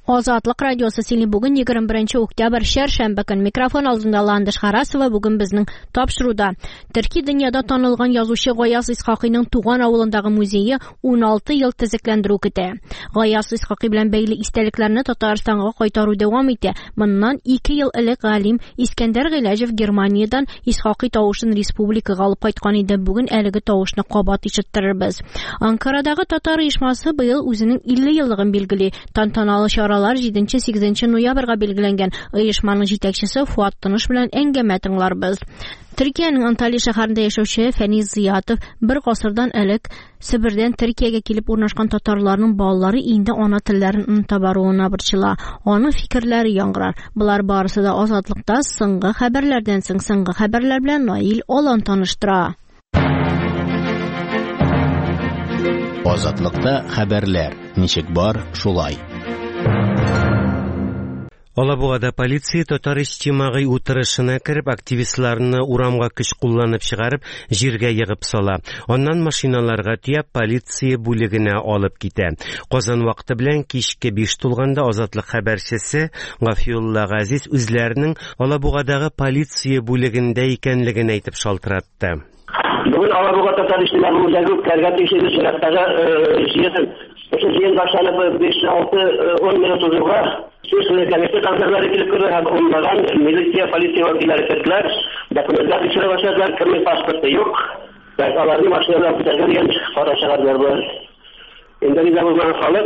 Азатлык радиосы сине бүген 21 октябрь шәршәмбе көн микрофон алдында Ландыш Харасова бүген безнең тапшыруда. Төрки дөньяда танылган язучы Гаяз Исхакыйның туган авылындагы музее 16 ел төзекләндерү көтә. Гаяз Исхакый белән бәйле истәлекләрне Татарстанга кайтару дәвам итә. Моннан 2 ел элек галим Искәндәр Гыйләҗев Германиядән Исхакый тавышын республикага алып кайткан иде. Бүген әлеге тавышны кабат ишеттерербез. Анкарадагы татар оешмасы быел үзенең 50 еллыгын билгели. Тантаналы чаралар 7-8 ноябрьгә билгеләнгән. Оешманың җитәкчесе Фуат Тыныш белән әңгәмә тыңларбыз. Төркиянең Анталия шәһәрендә яшәүче Фәниз Зиятов бер гасырдан элек Себердән Төркиягә килеп урнашкан татарларның балалары инде ана телләрен оныта баруына борчыла. Аның фикерләре яңгырар. Булар барысы да Азатлыкта соңгы хәбәрләрдән соңгы хәбәрләр белән Наил Алан таныштыра. Азатлыкта хәбәрләр. Ничек бар, шулай. Алабугада полиция татар иҗтимагый утырышына кирип активистларны урамга көч кулланып чыгарып, җиргә егып сала. Аннан машиналарга тияп полиция бүлегенә алып китә. Казан вакыты белән кичке 5 тулганда Азатлык хәбәрчесе Гафиулла Газиз үзләренең Алабугадагы полиция бүлегендә икәнлеген әйтеп шалтыратты. Бүген Алабуга татар иҗтимагый үзәге кәргә тиешле җиһәттәге җыен башланып 5-6-10 минут узуга Süsle komite tanıkları kilikleri hem onlardan militsiya, polisiya vakilleri kırklar. Dokumentler içine başladılar. Kırmızı pasportu yok. Belki alarını maçlarına tutarken para çıkardılar bu. İndonezya bulmayan halk.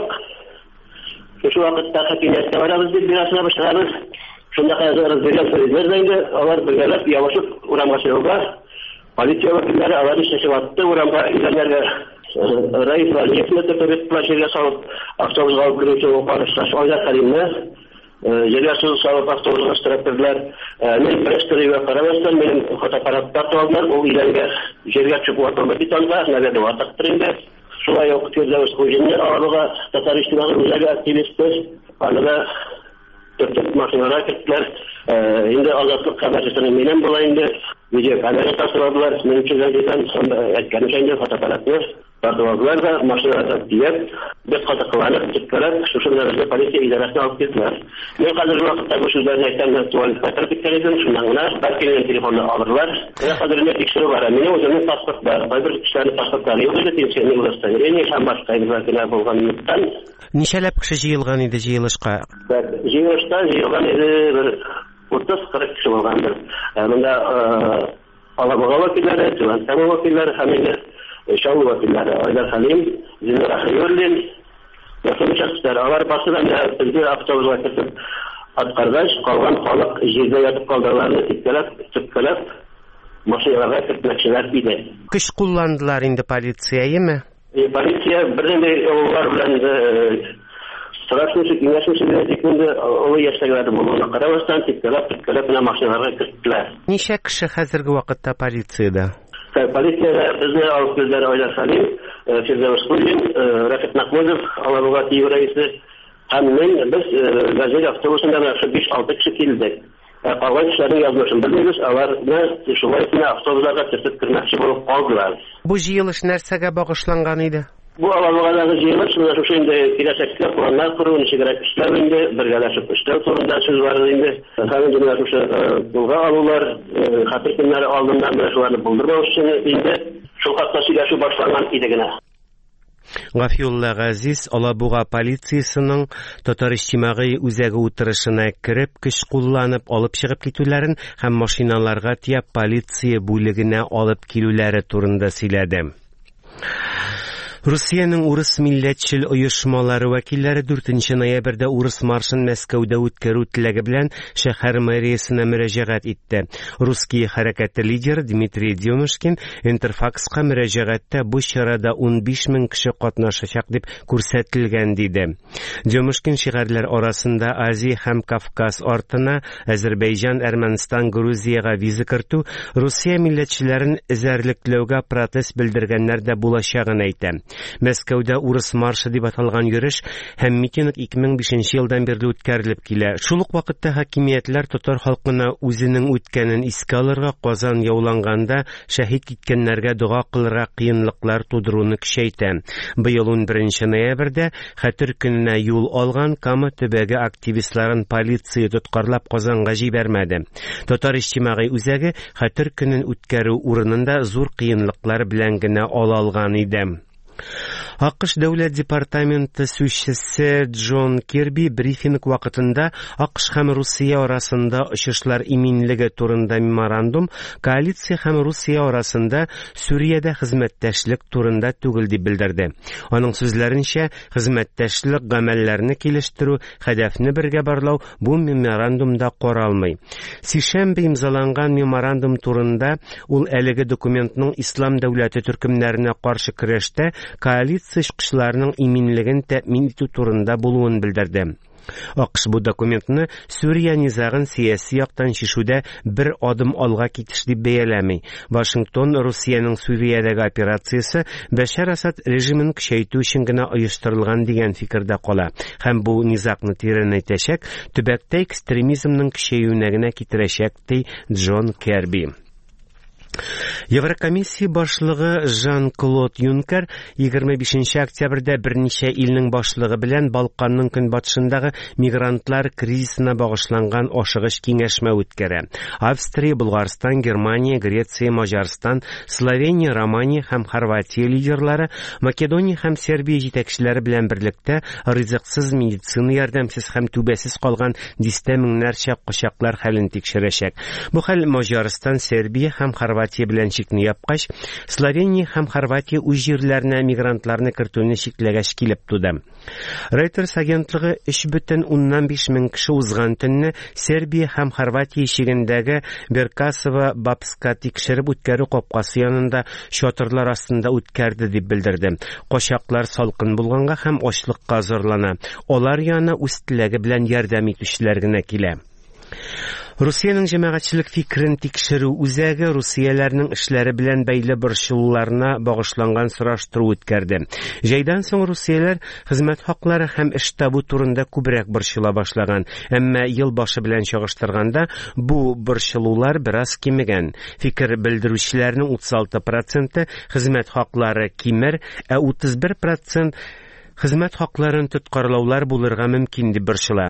Şu vakitte hakimiyette varabız bir binasına başlarız. Şunda kayazlarız verilen sözler deyince alar bölgeler yavaşıp uğraması yolda. Polisiya vakilleri aları şaşıp attı. Uğramda ilerlerle Raif var. Yetmedi tabi plaşeriye salıp avtobus alıp gürültü oparışlar. Oylar kalimle. Yerga suv solib avtobusga chiqaribdilar. Men press-televiziya qaramasdan men fotoapparatlar oldilar. U yerga chiqib o'tirib bitonda nagada o'tiribdi. Shulay o'qib ko'zlamiz qo'yganni orqa tatar ijtimoiy o'zagi aktivistlar aniga to'rt mashinalar kirdilar. Endi Azatlık xabarchisining men bo'layinde video kamera tasvirladilar. Men uchun aytganimcha fotoapparatni Bardoğlar da maşinada diyet bir qataqlanib çıkkarab şuşunlarga politsiya idorasiga olib ketdilar. Men hozir vaqtda bu so'zlarni aytgandan tuvalga qaytarib ketgandim. Shundan balki men telefonni oldilar. Hozir men tekshiruv bor. Mening o'zimning pasport bor. Bir kishining pasportlari yo'q edi. Tekshiruvni o'tkazdim. Ham boshqa imzolar bo'lganidan. Necha'lab kishi yig'ilgan edi yig'ilishga? Yig'ilgan edi bir 30-40 kishi bo'lgandir. Bunda Alabuga vakillari, Tuvan vakillari hamda Şanlı vakilleri, Aydar Halim, Zinler Ahiyurlin, yakın şahslar, alar basıdan bizi avtobusga kirib, atqargaç, qalgan xalq yerda yatib qolganlarni tepkalab, mashinalarga kiritmoqchilar edi. Kuch kullandılar indi politsiyami? Politsiya birinde ular bilan Strashnisi, Ingashnisi bilan ikindi o yashagiladi bo'lgani qaramasdan tepkalab mashinalarga kiritdilar. Necha kishi hozirgi vaqtda politsiyada? Politsiyada bizni olib keldilar Aydar Halim, Firdavs Qulin, Rafik Mahmudov, Alabuga TV raisi hammen biz Gazeli avtobusunda 5-6 kishi keldik. Qolgan kishilarning yozmishini bilmaymiz, ularni shulaytini avtobuslarga kiritib kirmoqchi bo'lib qoldilar. Bu yig'ilish narsaga bag'ishlangan edi? Bu Alabuga'dagi yig'ilish shunda kelajakda planlar quruvni kerak ishlar endi birgalashib ishlar to'g'risida so'z var endi. Hamma jinoyat o'sha qo'lga oluvlar, xatir kunlari oldindan shularni bildirmoq uchun endi shu qatnashishga shu boshlangan edigina. Гафиулла Газиз Алабуга полициясының татар иҗтимагый үзәге утырышына кирип, көч кулланып алып чыгып китүләрен һәм машиналарга тияп полиция бүлегенә алып килүләре турында сөйләде. Rusiyaning урыс милләтчел оешмалары вәкилләре 4 ноябрьдә урыс маршын Мәскәүдә үткәрү теләге белән шәһәр мэриясенә мөрәҗәгать итте. Русский хәрәкәте лидеры Дмитрий Демушкин Интерфакска мөрәҗәгатьтә бу чарада 15 мең кеше катнашачак дип күрсәтелгән диде. Демушкин шигырьләр арасында Азия һәм Кавказ артына Азәрбайҗан, Әрмәнстан, Грузиягә виза кертү, Русия милләтчеләрен эзәрлекләүгә протест белдергәннәр дә булачагын әйтә. Мәскәүдә урыс маршы дип аталган йөреш һәм митинг 2005 елдан бирле үткәрелеп килә. Шул ук вакытта хакимиятләр татар халкына үзенең үткәнен искә алырга, Казан яуланганда шәһид киткәннәргә дуга кылырга кыенлыклар тудыруны көчәйтә. Быел 11 ноябрьдә Хәтер көненә юл алган Кама төбәге активистларын полиция тоткарлап Казанга җибәрмәде. Татар иҗтимагый үзәге Хәтер көнен үткәрү урынында зур кыенлыклар белән генә ала алган иде. АКШ дәүләт департаменты сүзчесе Джон Кирби брифинг вакытында АКШ һәм Русия арасында очышлар иминлеге турында меморандум, коалиция һәм Русия арасында Сүриядә хезмәттәшлек турында түгел дип белдерде. Аның сүзләренчә, хезмәттәшлек гамәлләрне килештерү, хәдәфне бергә барлау бу меморандумда каралмый. Сишәмбе имзаланган меморандум турында ул әлеге документның ислам дәүләте төркемнәренә каршы көрәштә коалиция чыгышларының иминлеген тәэмин итү турында булуын белдерде. АКШ бу документны Сүрия низагын сияси яктан шишүдә бер адым алга китеш дип бәяләми. Вашингтон Русиянең Сүриядәге операциясе Бәшәр Асад режимын көчәйтү өчен генә оештырылган дигән фикердә кала. Һәм бу низакны тирәнәйтәчәк, төбәктә экстремизмның көчәюенә генә китерәчәк, ди Джон Керби. Еврокомиссия башлыгы Жан-Клод Юнкер 25 октябрьдә берничә илнең башлыгы белән Балканның көнбатышындагы мигрантлар кризисына багышланган ашыгыч киңәшмә үткәрә. Австрия, Булгарстан, Германия, Греция, Маҗарстан, Словения, Романия һәм Хорватия лидерлары Македония һәм Сербия җитәкчеләре белән берлектә ризыксыз медицина ярдәмсез һәм түбәсез калган 10 меңнәрчә кочаклар хәлен тикшерәчәк. Бу хәл Маҗарстан, Сербия һәм Хорватия белән чикне япкач, Словения һәм Хорватия үз җирләренә мигрантларны кертүне чикләгәч килеп туды. Reuters агентлыгы 3,5 мең кеше узган төнне Сербия һәм Хорватия ишегендәге Беркасова-Бабска тикшереп үткәрү капкасы янында чатырлар астында үткәрде дип белдерде. Кочаклар салкын булганга һәм ачлыкка зарлана. Алар яна үз теләге белән ярдәм итүчеләр генә килә. Русиянең җәмәгатьчелек фикерен тикшерү үзәге Русияләрнең эшләре белән бәйле борчылуларына багышланган сораштыру үткәрде. Җәйдән соң Русияләр хезмәт хаклары һәм эш табу турында күбрәк борчыла башлаган. Әмма ел башы белән чагыштырганда бу борчылулар бераз кимегән. Фикер белдерүчеләрнең 36% хезмәт хаклары кимер, ә 31% хезмәт хакларын тоткарлаулар булырга мөмкин дип борчыла.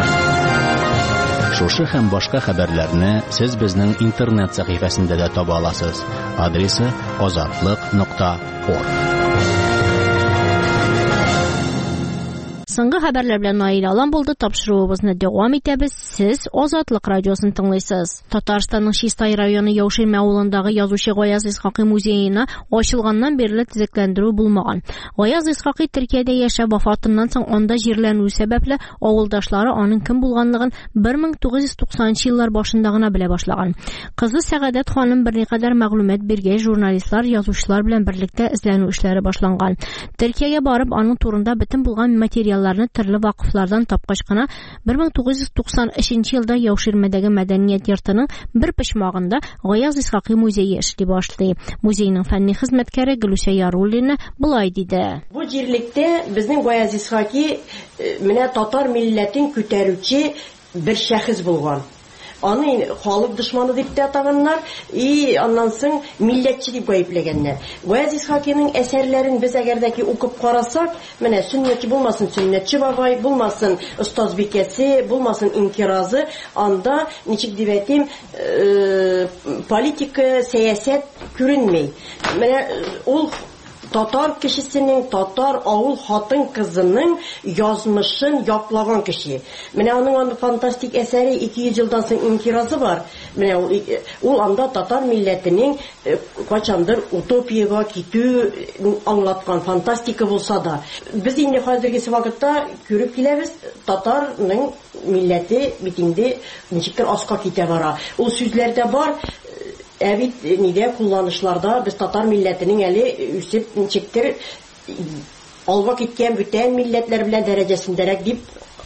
Шушы һәм башка хәбәрләрне сез безнең интернет сәхифәсендә дә таба аласыз. Адресы azatlык.org. Соңгы хәбәрләр белән Наил Алан булды. Тапшыруыбызны дәвам итәбез. Сез Азатлык радиосын тыңлыйсыз. Татарстанның Чистай районы Яуширма авылындагы язучы Гаяз Исхакый музеена ачылганнан бирле төзекләндерү булмаган. Гаяз Исхакый Төркиядә яшәп вафатыннан соң анда җирләнү сәбәпле авылдашлары аның кем булганлыгын 1990 еллар башында гына белә башлаган. Кызы Сәгадәт ханым берникадәр мәгълүмат биргәч, журналистлар, язучылар белән берлектә эзләнү эшләре башланган. Төркиягә барып, аның турында бөтен булган материал төрле вакыфлардан тапкач кына 1993 елда Яуширмәдәге мәдәният йортының бер почмагында Гаяз Исхакый музее эшли башлый. Музейның фәнни хезмәткәре Гөлүсә Яруллина булай диде. Бу җирлектә безнең Гаяз Исхакый менә татар милләтен күтәрүче бер шәхес булган. Аны халык дошманы дип тә атаганнар, аннан соң милләтче дип гаепләгәннәр. Гаяз Исхакийның әсәрләрен без әгәрдәки укып карасак, менә сөннәтче булмасын сөннәтче бабай, булмасын остаз бикәсе, булмасын инкиразы, анда ничек дип әйтим, политика, сәясәт күренмәй. Менә ул татар кешесенең, татар авыл хатын кызының язмышын яклаган кеше. Менә аның анда фантастик әсәре 200 елдан соң инкиразы бар. Менә ул анда татар милләтенең качандыр утопияга китү аңлаткан фантастика булса да. Без инде хәзерге вакытта күреп киләбез, татарның милләте бит инде ничектер аска китә бара. Ул сүзләрдә бар. Бит нидә кулланышларда без татар милләтенең әле үсеп ничектер алга киткән бүтән милләтләр белән дәрәҗәсендәрәк дип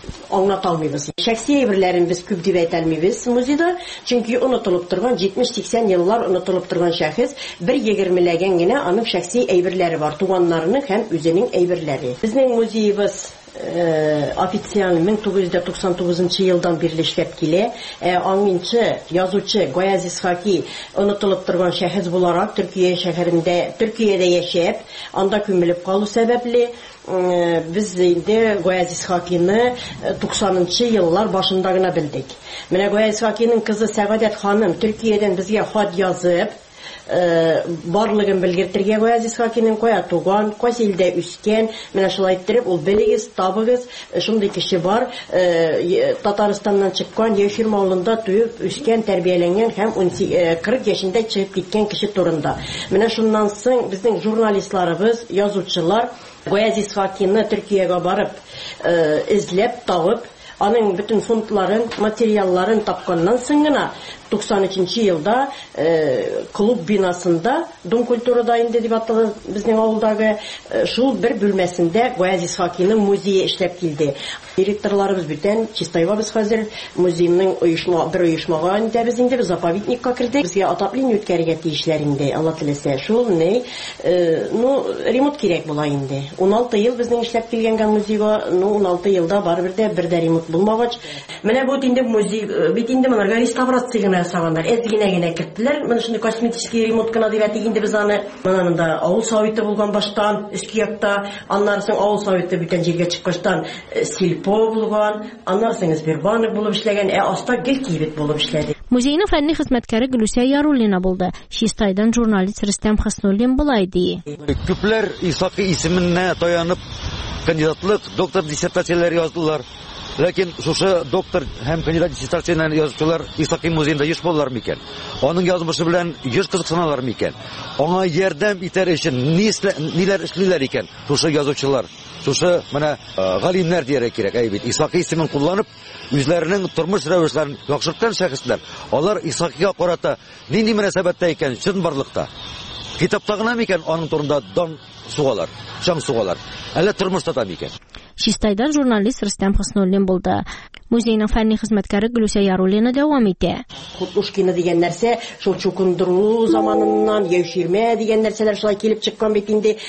аңлата алмыйбыз. Шәхси әйберләрен без күп дип әйтә алмыйбыз музейда, чөнки онытылып торган 70-80 еллар онытылып торган шәхес 1-20ләгән генә аның шәхси әйберләре бар, туганнарының һәм үзенең әйберләре. Безнең музейыбыз официаль 1999 елдан бирле эшләп килә. Аңынчы язучы Гояз Исхаки онытылып торган шәхес буларак Төркиядә яшәп, анда күмелеп калу сәбәпле biz инде Гояз Исхакины 90-нчы еллар башында гына белдек. Менә Гояз Исхакиның кызы Сәгадәт ханым Төркиядән безгә хат язып, барлыгын белгертергә Гояз Исхакиның кая туган, кайсы илдә үскән, менә шулай иттереп ул белегез, табыгыз, шундый кеше бар, Татарстаннан чыккан, Яшир авылында туып, үскән, тәрбияләнгән һәм 40 яшендә чыгып киткән кеше турында. Менә шуннан соң безнең журналистларыбыз, язучылар Гояз Исхакины Төркиягә барып, эзләп, табып, аның bütün фондларын, материалларын тапканнан соң гына 93 елда клуб бинасында, Дом культурада инде дип аталган безнең авылдагы шул бер бүлмәсендә Гояз Исхакиның музее эшләп килде. Директорларыбыз бүтән чистайга biz хәзер музейның бер оешмага инде без инде заповедникка кирдек. Безгә атаплыйны үткәрергә тиешләр инде, Алла теләсә. Шул ремонт кирәк була инде. 16 ел безнең эшләп килгәнгә музейга, 16 елда барыбер дә ремонт булмагач. Менә бу инде музей бит инде монарга реставрация ясаганнар. Генә киттеләр. Менә шундый косметический ремонт кына дип әйтик инде без аны. Монда авыл советы булган баштан, өске якта, аннан соң авыл советы бүтән җиргә чыккачтан Сильпо булган, аннан соң Сбербанк булып эшләгән, аста гел кибет булып эшләде. Музейның фәнни хезмәткәре Гөлүсә Яруллина булды. Чистайдан журналист Рөстәм Хәснуллин булай ди. Күпләр Исхакый исеменә таянып кандидатлык, доктор диссертацияләр яздылар. Ләкин шушы доктор һәм кандидат диссертацияләрен язучылар Исхакый музейында еш булалар микән? Аның язмышы белән еш кызыксыналар микән? Аңа ярдәм итәр өчен ниләр эшлиләр икән шушы язучылар? Шушы менә галимнәр дияргә кирәк, әйбит. Исхакый исемен кулланып, үзләренең тормыш рәвешләрен яхшырткан шәхесләр, алар Исхакыйга карата нинди мөнәсәбәттә икән чын барлыкта? Китапта гына микән аның турында дан сугалар, шаң сугалар? Әллә тормышта да микән? Чистайдан журналист Рөстәм Хәснуллин булды. Музейның фәнни хезмәткәре Гөлүсә Яруллина дәвам итә. Кутушкина дигән нәрсә, шул чукындыру заманыннан, яширмә дигән нәрсәләр шулай килеп чыккан бит инде.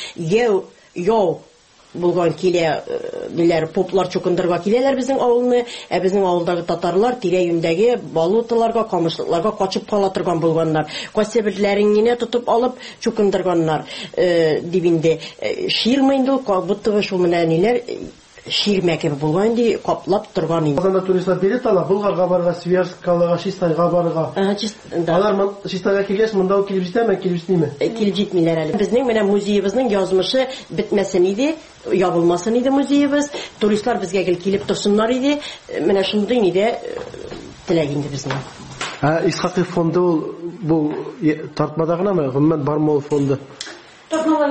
Яу булган килә, диләр, поплар чукындырга киләләр безнең авылны, безнең авылдагы татарлар тирә-юндәге балуталарга, камышлыкларга качып кала торган булганнар. Кайсы бирләрен генә тотып алып чукындырганнар. Дип инде ширма инде будто шул менә ниләр ширмәке булган ди, каплап торган инде. Казанда туристлар билет ала, Булгарга барырга, Свияжскаларга, Чистайга барырга. Алар Чистайга килгәч, монда килеп җитәме, килеп җитмиме? Килеп җитмиләр әле. Безнең менә музейыбызның язмышы бетмәсен иде, ябылмасын иде музейыбыз. Туристлар безгә килеп торсыннар иде. Менә шундый иде теләк инде безнең. Исхакый фонды бу тартмада гынамы? Гомумән бармы ул фонды? Тартмада.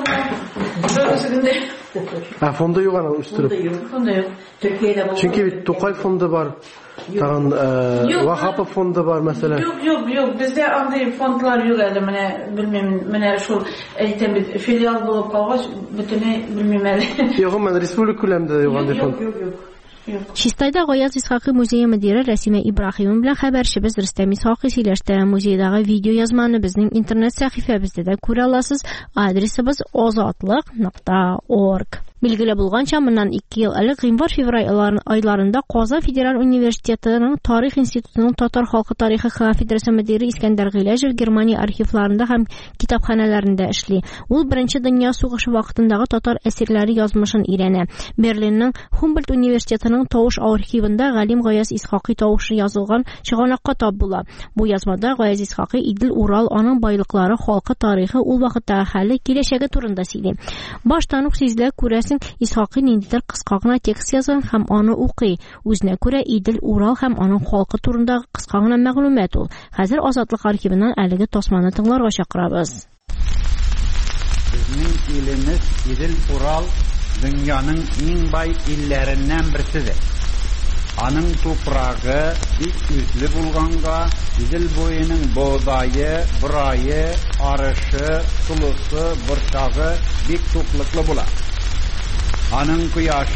Фонды юк аны үстерү. Фонды юк. Төркиядә Чөнки Тукай фонды бар. Тагын Вахапов фонды бар мәсәлән. Юк, бездә андый фондлар юк әле, белмим, менә шул әйтәм бит, филиал булып калгач, бөтенләй белмим әле. Юк, мен республика күләмендә юк андый фонд. Юк. Чистайда Гояз Исхакый музее мөдире Рәсимә Ибраһимова белән хәбәрчебез Рөстәм Исхакый сөйләште. Музейдагы видео язманы безнең интернет сәхифәбездә дә күрә аласыз. Адресыбыз azatlык.org. Билгеле булганча, моннан 2 ел элек гыйнвар-февраль айларында Казан Федераль университетының Тарих институтының татар халкы тарихы кафедрасы мөдире Искәндәр Гыйләҗев Германия архивларында һәм китапханәләрендә эшли. Ул Беренче дөнья сугышы вакытындагы татар әсирләре язмышын өйрәнә. Берлинның Humboldt университетының тавыш архивында галим Гояз Исхакый тавышы язылган чыганакка тап була. Бу язмада Гояз Исхакый Идел Урал, аның байлыклары, халкы тарихы, ул вакыттагы хәле, киләчәге турында сөйли. Баштан ук сизелә күрәсең, Исхакый ниндидер кыска гына текст язган һәм аны укый. Үзенә күрә Идел Урал һәм аның халкы турында кыска гына мәгълүмат ул. Хәзер Азатлык архивыннан әлеге тасманы тыңларга чакырабыз. Безнең илебез Идел Урал дөньяның иң бай илләреннән берсидер. Аның тупрагы бик үзле булганга, Идел буеның бодайы, бурайы, арышы, сулысы, борчагы бик туклыклы була. Аның кояшы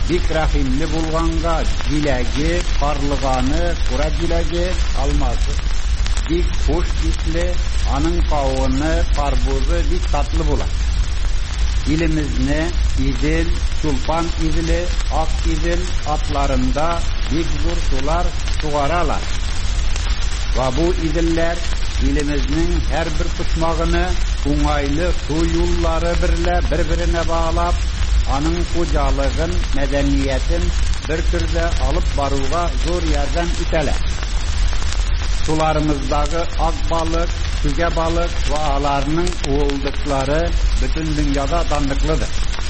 бик рәхимле булганга, җиләге, карлыганы, кура җиләге, алмасы бик хуш исле, аның кавыны, карбузы бик татлы була. Илемезне Идел, Чулпан Иделе, Ак Идел атларында бик зур сулар сугаралар. Ва бу иделләр илемезнең һәрбер почмагыны уңайлы су юллары берлә бер-беренә баглап, аның хуҗалыгын, мәдәниятен бер төрдә алып баруга зур ярдәм итәләр. Sularımızdagi ak balık, tüge balık ve alarının oğuldukları bütün dünyada tanıklıdır.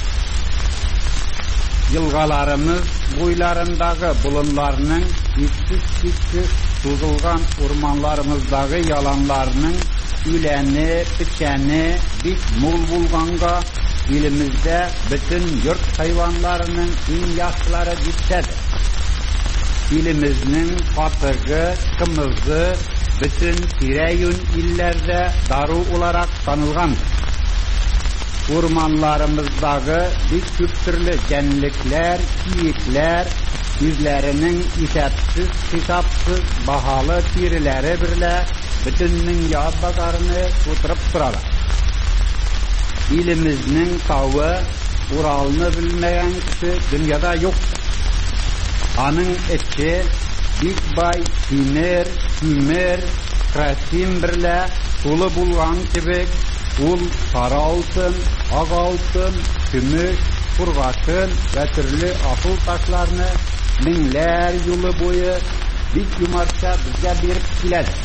Yılgalarımız boylarındaki bulunlarının içsiz tuzulgan ormanlarımızdaki yalanlarının üleni, piçeni bik mol bulganga ilimizde bütün yurt hayvanlarının en yaşları gitsedir. İlimizin katıgı, kımızı bütün tireyün illerde daru olarak tanılgandır. Ormanlarımızdaki bir küp türlü cenlikler, kiyikler, yüzlerinin isepsiz, hesapsız, bahalı tirileri birle bütün dünya bakarını tuturup duralar. İlimizin tağı, Uralını bilmeyen kişi dünyada yoktur. Anın içi big bay, sinir, kümür, krasim birle tulu bulgan kibik, ul sarı altın, ak altın, kümüş, kurgaşın ve türlü asıl taşlarını minler yılı boyu big yumarça bizge berip kiledi.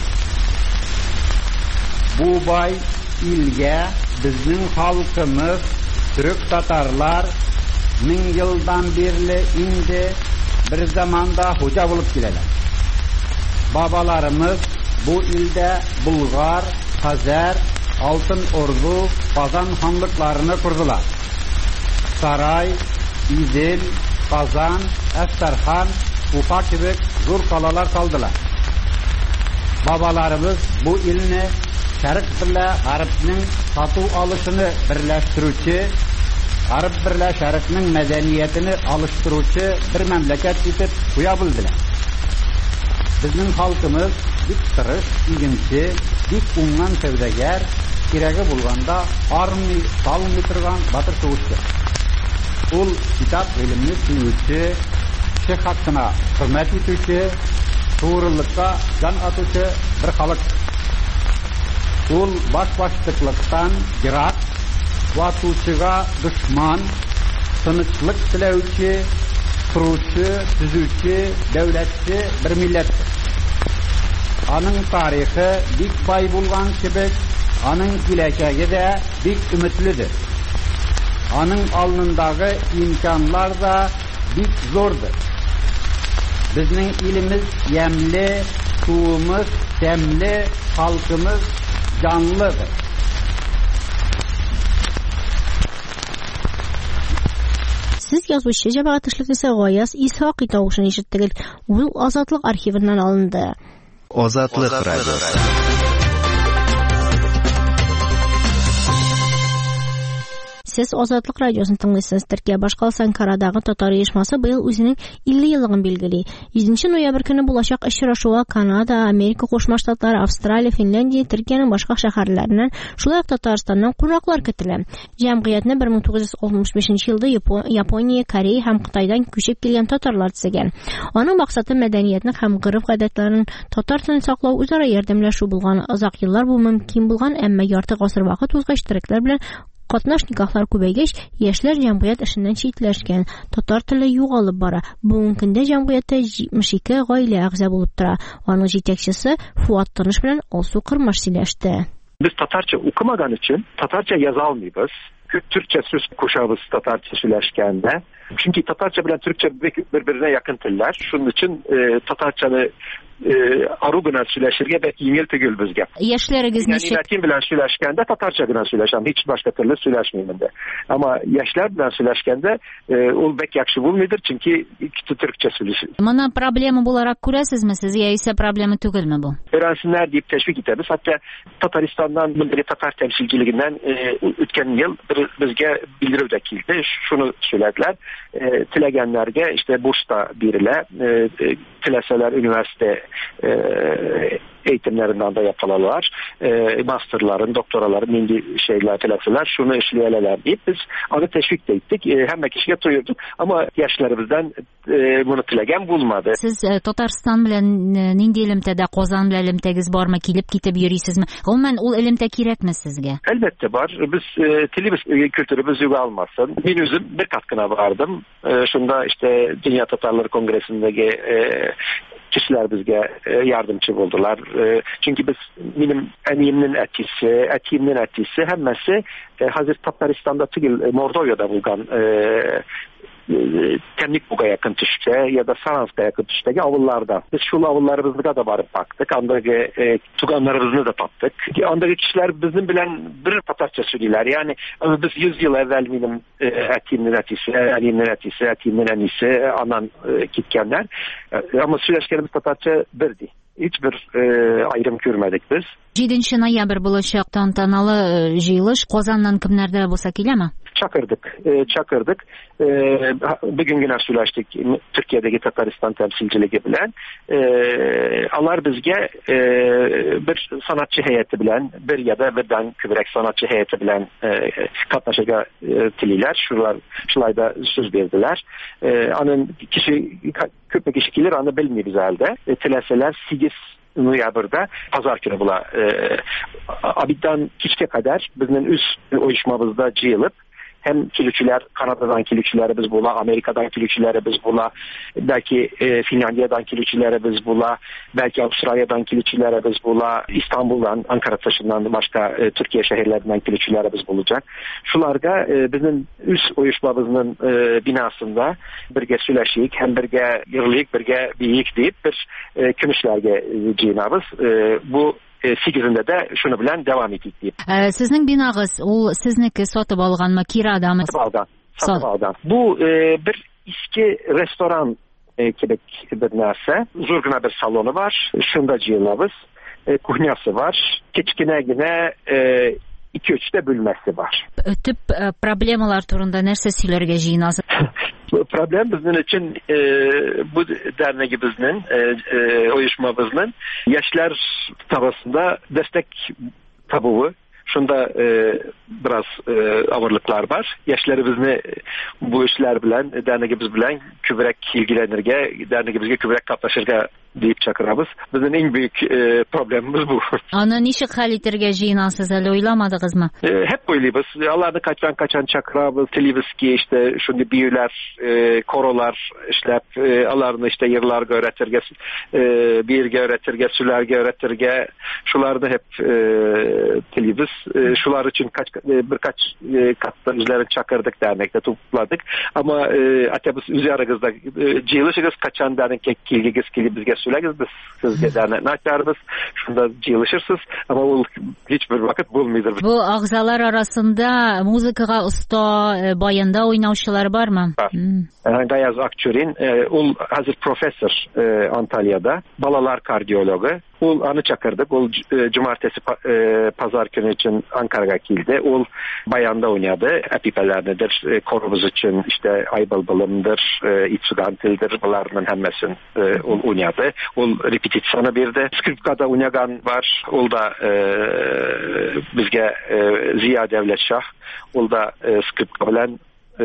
Bu bay ilge bizning halkımız, Türk Tatarlar 1000 yıldan birli indi bir zamanda hoca bulup gelirler. Babalarımız bu ilde Bulgar, Hazer, Altın Ordu, Kazan hanlıklarını kurdular. Saray, İdil, Kazan, Efterhan, Ufa gibi zor kalalar saldılar. Babalarımız bu ilini Şərq birlə Arapның satu alışını birləştirücü, Arap birlə Şərqnin mədəniyyətini alıştırıcı bir məmləkət etib qoya bildiler. Bizning halkımız bik tırış, ilginçi, bik uңgan sevdəgər, kirəgi bulganda armı, salmı turgan batır soğuşdur. Ol kitap ilimini suyucu, şeyh hakkına hürmet etücü, doğrulukka can atıcı bir halk. Ol başlıklıktan girak, vatuşıga düşman, sınıçlık tilevçi, kurucu, tüzücü, devletçi bir millettir. Anın tarihi bik bay bulgan kibik, anın geleceği de bik ümitlidir. Anın alnındağı imkanlar da bik zordur. Bizning ilimiz yemli, suumuz temli, halkımız canlıdır. Siz yazıcı Cemaat İşletmesi Gayas İshaqi tavuşunu işittiniz. Bu Azadlık arxivinden alındı. Azadlık radyosu. Siz Azadlık Radyosu'nu tınlıyorsunuz. Türkiye Başkalası Ankara'daki Tatar Uyuşması bu yıl özünün 50 yılını belgili. 7 noyabr günü bulaşaq işraşuğa Kanada, Amerika Qoşma Ştatları, Avstraliya, Finlandiya, Türkiye'nin başka şəhərlərindən, şulayaq Tataristan'dan qonaqlar ketilir. Cəmiyyətini 1965 yılda Yaponiya, Koreya hem Qitaydan köçüb gelən Tatarlar tüzəgən. Onun maqsadı mədəniyyətini hem qırıb qədətlərinin Tatar tilini saxlağı üzara yardımlaşu bulğan, azaq yıllar bu mümkün bulğan, əmmə yartı qasır vaxtı tuzğa iştiraklar bilən Qatnaş nikahlar köbeygeç, yaşlar cəmiyyət işindən çeyitlәşkən, Tatar tili yoğalıb bara. Bugün gündə cəmiyyətdə 72 ailə əğzə olub tura. Onun yetekçisi Fuat Tanış bilen Alsu Qırmaş söyləşdi. Biz Tatarca okumadan için Tatarca yazalmıyız. Türkçe söz kuşağımız Tatarca söyləşkəndə. Çünkü Tatarca bilen Türkçe birbirine yakın tiller. Şunun için Tatarcanı aru bilan söylashirga ve yengil tugul bizga. Yoshlaringiz nechta? Latin bilan söylashganda tatarcha bilan söylasham, hech boshqa tilda söylashmayman da. Ama yoshlar bilan söylashganda ol bek yaxshi bo'lmaydir, chunki ikkita turkcha söylashadi. Mana problema bo'larak ko'rasizmi siz, yo esa problema tugilmi bu? Öğrensinler deyip teşvik etamiz. Hatta Tataristan'dan bunları Tatar temsilciliğinden ötken yıl bizge bildirib de keldi. Şunu söylediler. Tilegenlerge işte burs da birile, tileseler üniversite eğitimlerinden de yapılalar. Masterların, doktoraların indi şeyler tileseler. Şunu işleyeler deyip biz onu teşvik de ettik. Hem de kişiye duyurduk. Ama yaşlarımızdan bunu tilegen bulmadı. Siz Tatariston bilan nindi ilimtada, Qozon bilan ilimtagiz bormi, kelib ketib yuraysizmi? Umuman ol ilimta kerakmi sizga? Elbette var. Biz tilimiz, kültürümüz yo'qolmasin. Men o'zim bir katkına vardım. Şunda işte Dünya Tatarları Kongresi'ndeki kişiler bizge yardımcı oldular. Çünkü biz benim eniğimin etisi hemmesi hazır Tataristan'da tügül Mordova'da bulgan Temlik Buga yakın düşte ya da Saransk'a yakın düşteki avullarda. Biz şu avullarımızda da varıp baktık. Andaki tuganlarımızı da taptık. Andaki kişiler bizim bilen bir Tatarça söylüyorlar. Yani biz 100 yıl evvel benim etiğimin enisi, anan gitkenler. Ama söyleşkenimiz Tatarça birdi. Hiçbir ayrım görmedik biz. 7 noyabr bo'lajak tantanalı jiyilish Qozondan kimlarda bo'lsa keladimi? Çakırdık. Bugün yine söyleştik Türkiye'deki Tataristan temsilciliği bilen. Alar bizge bir sanatçı heyeti bilen, bir ya da birden kübrek sanatçı heyeti bilen katlaşaga tililer. Şulayda söz verdiler. Anın köpek kişi gelir, anı bilmiyor biz halde. Tileseler 8 noyabrda pazar günü bula. Abiddan kiçke kadar bizden üst uyuşmamızda cıyılıp hem kilüçüler, Kanada'dan kilüçüleri biz bula, Amerika'dan kilüçüleri biz bula, belki Finlandiya'dan kilüçüleri biz bula, belki Avustralya'dan kilüçüleri biz bula, İstanbul'dan, Ankara taşından başka Türkiye şehirlerinden kilüçüleri biz bulacak. Şularga bizim üst uyuşmamızın binasında birge söyleşik, hem birge yırlayık, birge biyik deyip bir kümüşlerge ciyinabız. Bu 8'inde de şunu bilen devam ettik deyip. Sizning binağız, o sizniki sotib olganmi, kiradami? Satıb algan. Bu bir eski restoran gibi bir narsa. Zurguna bir salonu var. Şunda ciyinabız. Kuhnyası var. Keçkinegine 2-3'te bölmesi var. Tüp problemalar turunda nerse söylerge jiyinasız? Problem bizim için bu derneğimizin, uyuşmamızın yaşlar tabasında destek tabuğu. Şunda biraz ağırlıklar var. Yaşlarımızı bu işler bilen, derneğimiz bilen kübrek ilgilenirge, derneğimizge kübrek katlaşırga deyip çakırabız. Bizim en büyük problemimiz bu. Ana nişik halitirge jiyinasız, öyle oylamadınızmı? Hep oylayız. Allah'ını kaçan çakırabız. Tilimiz ki işte şunu büyüler, korolar işlep, Allah'ını işte yırlar öğretirge, birge öğretirge, sülerge öğretirge. Şularda hep tilimiz. Şular için birkaç katta üzerine çakırdık dernekte topladık. Ama atabız üzerine cıyılışırız kaçan dernek kilgigiz bizge söyleyiz biz sizge dernek açarız. Şunda cıyılışırsız ama o hiçbir vakit bulmaydır. Bu ağzalar arasında muzikaga usta bayanda oynavçılar var mı? Var. Gayaz Akçur'in ol hazır profesör Antalya'da. Balalar kardiyologu. Ol anı çakırdık. Ol cumartesi pazar günü için Ankara'ya geldi. Ol bayanda oynadı. Epipelernedir. Korumuz için işte Aybalbalım'dır, İtsugantil'dir. Bunların hemmesin ol oynadı. Ol repetisyonu bir de. Skripka'da oynayan var. Ol da bizge Ziya Devletşah. Ol da Skripka bilen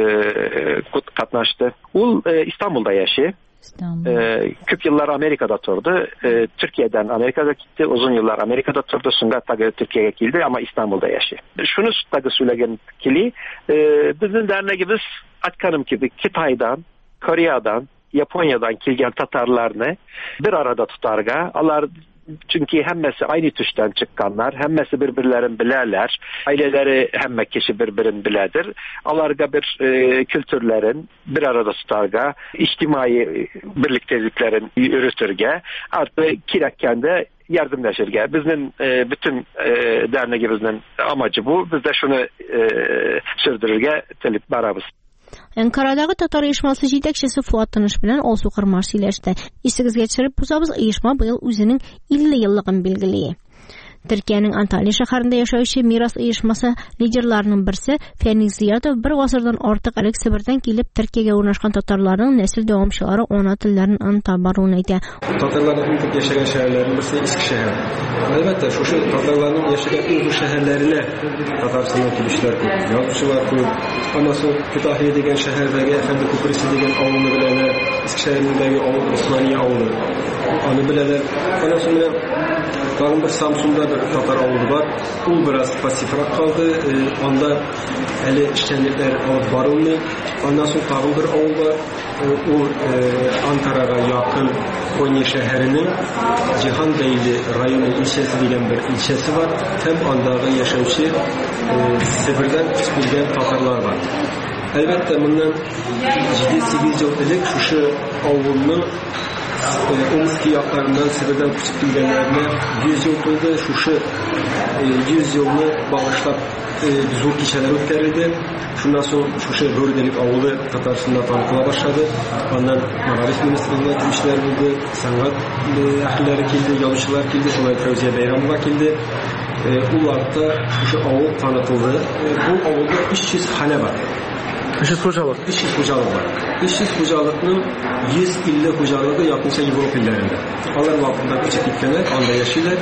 katnaştı. Ol İstanbul'da yaşıyor. Köp yıllar Amerika'da turdu. Türkiye'den Amerika'da gitti. Uzun yıllar Amerika'da turdu. Sonra tabii Türkiye'ye geldi ama İstanbul'da yaşıyor. Şunu tabii söyleyen kili bizim derneğimiz Atkanım gibi Kitay'dan, Kore'den, Japonya'dan kelgen Tatarlarını bir arada tutarga. Onlar Çünkü hemmesi aynı tuştan çıkanlar, hemmesi birbirlerini bilerler. Aileleri hemme kişi birbirini biledir. Alarga bir kültürlerin bir arada tutarga, içtimai birlikteliklerin yürütürge, artık kirakken de yardımlaşırga. Bizden bütün dernegimizin amacı bu. Biz de şunu sürdürürge telip barabız. Ankara'dagi Tatar uyushmasi yetakchisi Fuat Tanish bilan Olsu Qirmar söylәште. Isingizga tushirib qo'yamiz, uyushma bыел o'zining 50 yilligini belgilaydi. Türkiye'nin Antalya şəhərində yaşayışı miras uyushmasi liderlarining birisi Fernik Ziyatov bir asırdan artıq ilk Sibirdən kelib Türkiye'ye o'rnashgan tatarlarning nesil davomchilari ona tillarini antabarun aytdi. Tatarların ilk yaşayan şehirlerin birisi Eskişehir. Elbette şu Tatarların yaşayan bu şehirlerine Tatarstan'dan kelişler ko'p, yazıcılar ko'p. Ondan sonra Kütahya degan şehirдagi Efendi Köprüsü degan avulni bilalar, Eskişehir'dagi avul Osmaniye avulu. Onu bilalar. Ondan sonra tag'in bir Samsun'da bir Tatar avulu var. O biraz pasifroq kaldı. Onda eli işçilikler alıp barılmıyor. Ondan sonra tag'in bir avul var. O Ankara'ya yakın Konya şehrinin Cihanbeyli rayonu ilçesi degan bir ilçesi var. Hem andagi yaşayışı Sibir'den küçülgen Tatarlar var. Elbette bundan 7-8 yıl ilk şu avulunun Omski yaklarından Sibir'den küçülgenlerine 100 yıl oldu. Şu 100 yılını bağışlap zor kişiler ötkerildi. Şundan sonra şu Bördelik avulu Tatarstan'da tanıtıla başladı. Ondan Marif Ministrliğine girişler oldu. Sanat ahlileri geldi, yazıcılar geldi. Şunlar Fevziye Beyramova geldi. Ularda şu avul tanıtıldı. Bu avulda 300 hane var. 300 hocalık. 300 hocalık var. 300 hocalıkның 150 hocalığı yakınca Avrupa illerinde. Onlar vaktinde küçük gitkenler, anda yaşıyorlar.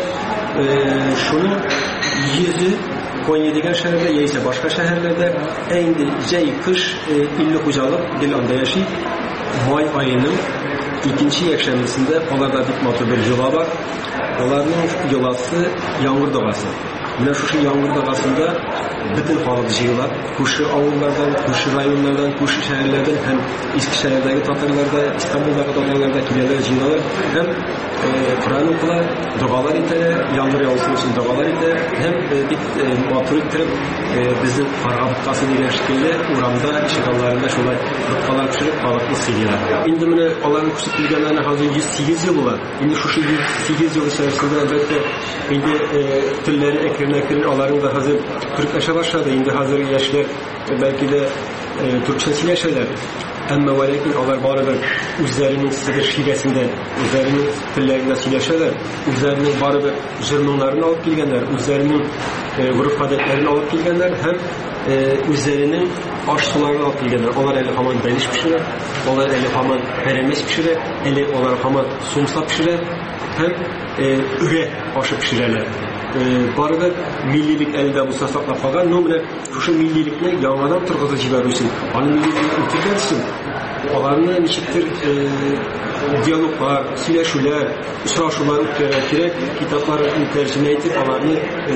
Şunun 100'ü Konya degan şehirde, yeyse başka şehirlerde endi jay kış 50 hocalık bir anda yaşayıp May ayının ikinci yakşemesinde onlarda dikmatlı bir yıla var. Onların yılası yağmur doğası. Yine şu yağmur doğasında bütün halk jığılar. Kuşu avullardan, kuşu rayonlardan, kuşu şehirlerden hem Eskişehir'deki Tatarlarda, İstanbul'daki Tatarlarda kileler jığılar. Hem Kur'an okular, dualar iter, yağmur yağılsın için dualar iter. Hem bir matur ittirip bizim Arabıkkası degen şekilde uğramda, çıkanlarında şolay rıkkalar pişirip balıklı sıyırlar. Şimdi bunu onların küçük bilgilerine hazır 108 yıl var. Şimdi şu 108 yıl içerisinde elbette şimdi türleri ekran onların da hazır 40'laşa başladı. Şimdi hazır yaşlar belki de Türkçesi yaşarlar. Ama ve lakin onlar barıdır üzerinin Sibir şivesinde, üzerinin tillerinde söyleşirler, üzerinin barıdır jırmınlarını alıp gelgenler, üzerinin grup adetlerini alıp gelgenler, hem üzerinin aşçılarını alıp gelgenler. Onlar eli haman beliş pişirir, onlar eli haman peremes pişirir, eli onlar haman sumsa pişirir, hem üre aşı pişirirler. Barıdır millilik elde bu sasakla falan, nomine şu millilikle yağmadan turgazı civarıyorsun. Anı millilikle ütirlersin. Onların nişiktir diyaloglar, söyleşüler, uçraşular ütkerek, kitapları tercüme edip onların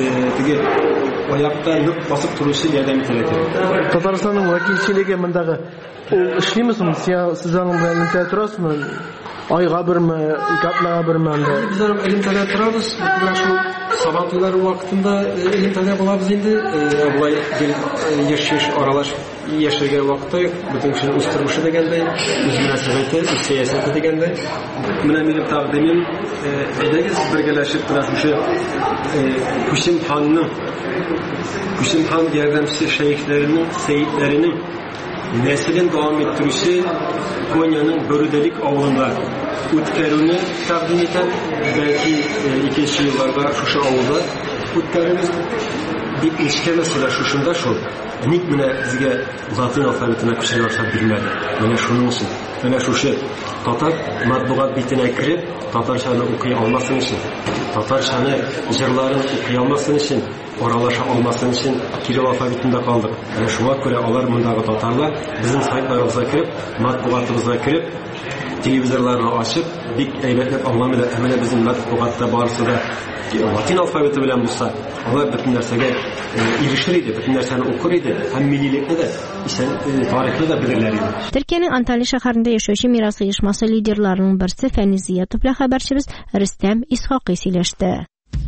ayakta yük basıp duruşu yerden bitiredir. Tatarstan'ın vakilçiliği mındağı o işli misin? Sizin literatürası mı? Ayga bir mi? İkatlağa bir mi? Bizlerim elimtele turarız. Şu sabahtılar vaktinde elimtele bulabız indi. Bulay yaş aralaş yaşayan vakitte bütün kişinin usturmuşu degende, üz münasebeti, üz siyaseti degende. Mına benim taqdimim ederiz birgeleşip şu Kusim Han'ın Kusim Han yardımcısı şeyhlerinin, seyitlerinin neslin devam ettirişi Konya'nın Bördelik avlunda Utkeruni takdim eden belki 2. yıllarda şu avluda Utkerimiz bir ilişki mesela şunda şu nik mine bizge Latin alfabetine kuşuyorsa bilmedi. Mene şunun için. Mene şu Tatar matbuat bitine kirip Tatarçanı okuya almasın için, Tatarçanı jırların okuya almasın için, oralaşa almasın için Kiril alfabetinde kaldık. Yani şuna göre onlar bundağı Tatarlar bizim saytlarımıza kirip, matbuatımıza kirip телевизорларны ачып, бик әйбәтләп аңламыйлар. Менә безнең матбугатта барысы да латин алфавиты белән булса, алар бөтен нәрсәгә ирешер иде, бөтен нәрсәне укыр иде, һәм милилекне дә, тарихны да белерләр иде. Төркиянең Анталия шәһәрендә яшәүче мирас оешмасы лидерларының берсе Фәниз Зиятов белән хәбәрчебез Рөстәм Исхакый сөйләште.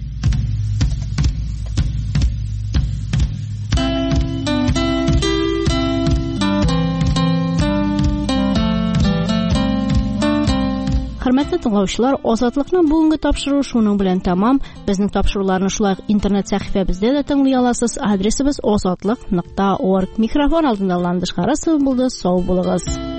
Хөрмәтле тыңлаучылар, Азатлыкның бүгенге тапшыруы шуның белән тәмам. Безнең тапшыруларны шулай интернет сәхифәбездә дә тыңлый аласыз. Адресыбыз azatlык.org. Микрофон алдында Ландыш Харасова булды. Сау булыгыз.